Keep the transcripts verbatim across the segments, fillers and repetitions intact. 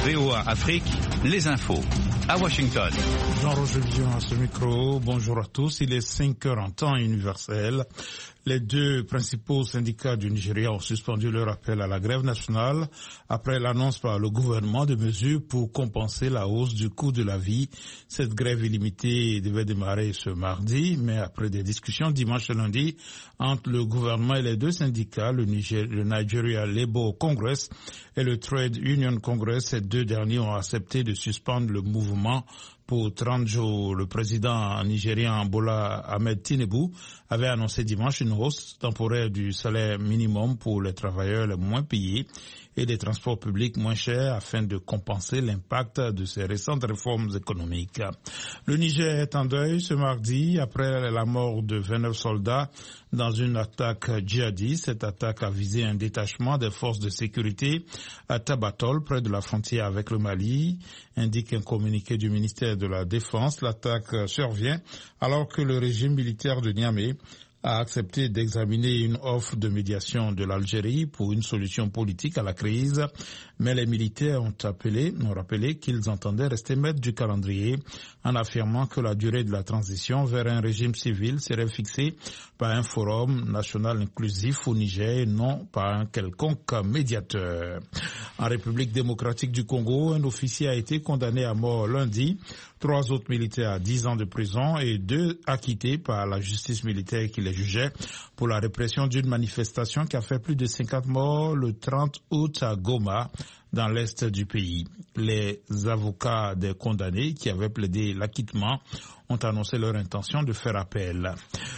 V O A Afrique, les infos. À Washington. Jean-Roger Vion à ce micro. Bonjour à tous. Il est cinq heures en temps universel. Les deux principaux syndicats du Nigeria ont suspendu leur appel à la grève nationale après l'annonce par le gouvernement de mesures pour compenser la hausse du coût de la vie. Cette grève illimitée devait démarrer ce mardi, mais après des discussions dimanche et lundi entre le gouvernement et les deux syndicats, le, Niger, le Nigeria Labour Congress et le Trade Union Congress, ces deux derniers ont accepté de suspendre le mouvement pour trente jours. Le président nigérien Bola Ahmed Tinubu avait annoncé dimanche une hausse temporaire du salaire minimum pour les travailleurs les moins payés et des transports publics moins chers afin de compenser l'impact de ces récentes réformes économiques. Le Niger est en deuil ce mardi après la mort de vingt-neuf soldats dans une attaque djihadiste. Cette attaque a visé un détachement des forces de sécurité à Tabatol, près de la frontière avec le Mali, indique un communiqué du ministère de la Défense. L'attaque survient alors que le régime militaire de Niamey a accepté d'examiner une offre de médiation de l'Algérie pour une solution politique à la crise, mais les militaires ont appelé, ont rappelé qu'ils entendaient rester maîtres du calendrier en affirmant que la durée de la transition vers un régime civil serait fixée par un forum national inclusif au Niger et non par un quelconque médiateur. En République démocratique du Congo, un officier a été condamné à mort lundi, trois autres militaires à dix ans de prison et deux acquittés par la justice militaire qui les jugeait pour la répression d'une manifestation qui a fait plus de cinquante morts le trente août à Goma, dans l'est du pays. Les avocats des condamnés qui avaient plaidé l'acquittement ont annoncé leur intention de faire appel.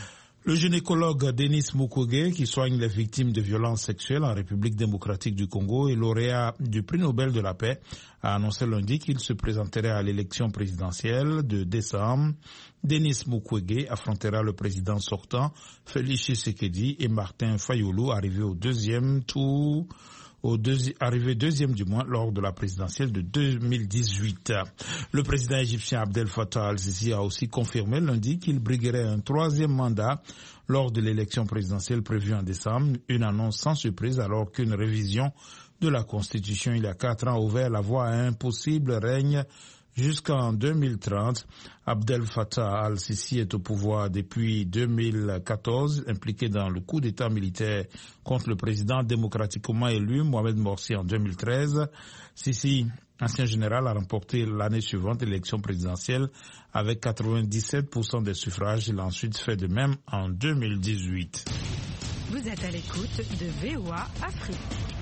Le gynécologue Denis Mukwege, qui soigne les victimes de violences sexuelles en République démocratique du Congo et lauréat du prix Nobel de la paix, a annoncé lundi qu'il se présenterait à l'élection présidentielle de décembre. Denis Mukwege affrontera le président sortant, Félix Tshisekedi, et Martin Fayulu, arrivé au deuxième tour au deuxi- arrivé deuxième du mois lors de la présidentielle de deux mille dix-huit. Le président égyptien Abdel Fattah al-Sisi a aussi confirmé lundi qu'il briguerait un troisième mandat lors de l'élection présidentielle prévue en décembre, une annonce sans surprise alors qu'une révision de la Constitution il y a quatre ans a ouvert la voie à un possible règne jusqu'en deux mille trente. Abdel Fattah al-Sisi est au pouvoir depuis deux mille quatorze, impliqué dans le coup d'État militaire contre le président démocratiquement élu Mohamed Morsi en deux mille treize. Sisi, ancien général, a remporté l'année suivante l'élection présidentielle avec quatre-vingt-dix-sept pour cent des suffrages. Il a ensuite fait de même en deux mille dix-huit. Vous êtes à l'écoute de V O A Afrique.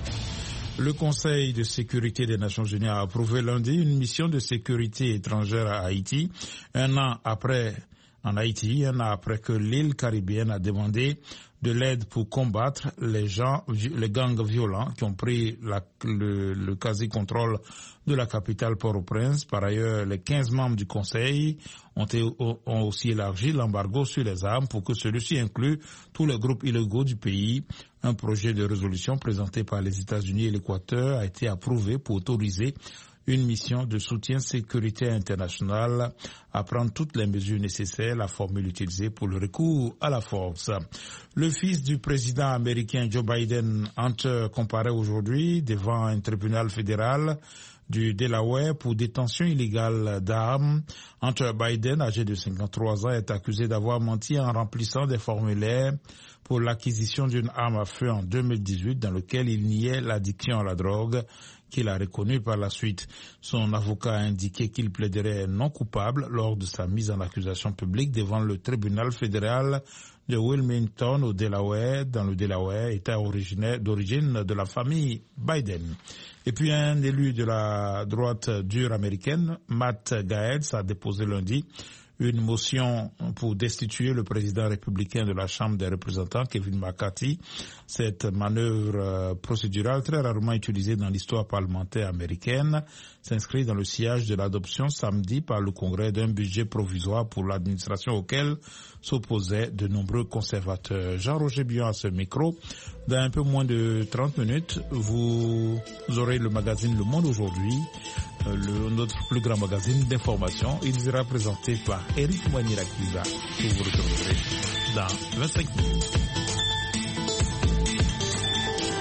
Le Conseil de sécurité des Nations Unies a approuvé lundi une mission de sécurité étrangère à Haïti, un an après, en Haïti, un an après que l'île caribéenne a demandé de l'aide pour combattre les gens, les gangs violents qui ont pris la, le, le quasi-contrôle de la capitale Port-au-Prince. Par ailleurs, les quinze membres du Conseil ont, ont aussi élargi l'embargo sur les armes pour que celui-ci inclue tous les groupes illégaux du pays. Un projet de résolution présenté par les États-Unis et l'Équateur a été approuvé pour autoriser une mission de soutien sécuritaire international à prendre toutes les mesures nécessaires, la formule utilisée pour le recours à la force. Le fils du président américain Joe Biden, Hunter, comparaît aujourd'hui devant un tribunal fédéral du Delaware pour détention illégale d'armes. Hunter Biden, âgé de cinquante-trois ans, est accusé d'avoir menti en remplissant des formulaires pour l'acquisition d'une arme à feu en deux mille dix-huit dans lequel il niait l'addiction à la drogue qu'il a reconnu par la suite. Son avocat a indiqué qu'il plaiderait non coupable lors de sa mise en accusation publique devant le tribunal fédéral de Wilmington au Delaware, dans le Delaware, état originaire d'origine de la famille Biden. Et puis un élu de la droite dure américaine, Matt Gaetz, a déposé lundi une motion pour destituer le président républicain de la Chambre des représentants, Kevin McCarthy. Cette manœuvre procédurale, très rarement utilisée dans l'histoire parlementaire américaine, s'inscrit dans le sillage de l'adoption samedi par le Congrès d'un budget provisoire pour l'administration auquel s'opposaient de nombreux conservateurs. Jean-Roger Bion à ce micro. Dans un peu moins de trente minutes, vous aurez le magazine Le Monde aujourd'hui, le, notre plus grand magazine d'information. Il sera présenté par Eric Moinirakiza, que vous retrouverez dans vingt-cinq minutes.